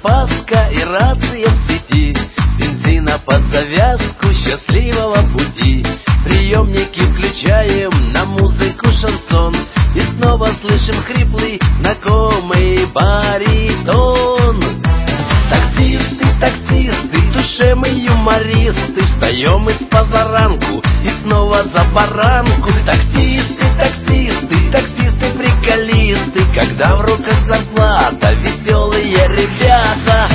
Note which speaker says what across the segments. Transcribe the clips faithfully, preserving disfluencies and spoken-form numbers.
Speaker 1: запаска и рация в сети, бензина под завязку, счастливого пути. Приемники включаем, на музыку шансон, и снова слышим хриплый, знакомый баритон. Таксисты, таксисты, в душе мы юмористы, встаем из позаранку и снова за баранку. Таксисты, таксисты, таксисты, приколисты, когда в руках зарплата, веселые ребята.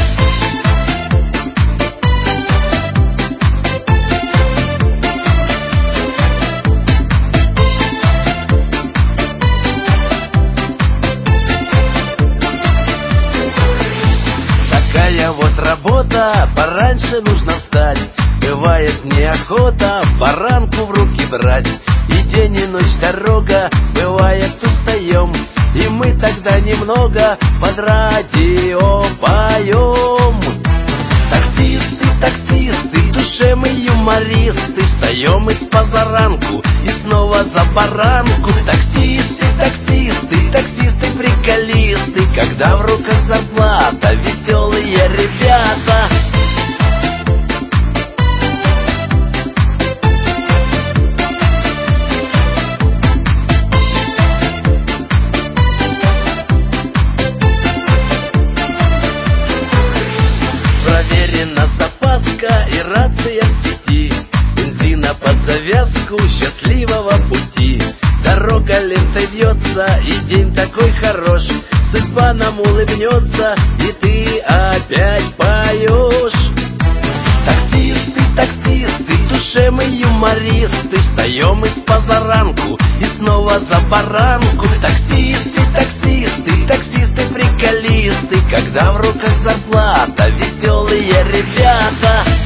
Speaker 1: Такая вот работа, пораньше нужно встать. Бывает неохота баранку в руки брать, и день и ночь дорога, бывает устаем, и мы тогда немного под радио поем. Таксисты, таксисты, в душе мы юмористы, встаем из позаранку и снова за баранку. Таксисты, таксисты, таксисты, приколисты, когда в руках зарплата, веселые ребята. Проверена запаска и рация в сети, бензина под завязку, счастливого пути. Дорога лентой вьется, и день такой хорош, судьба нам улыбнется, и ты опять поешь. Таксисты, таксисты, в душе мы юмористы, встаем из позаранку и снова за баранку. Таксисты, таксисты, таксисты, приколисты, когда в руках зарплата, веселые ребята.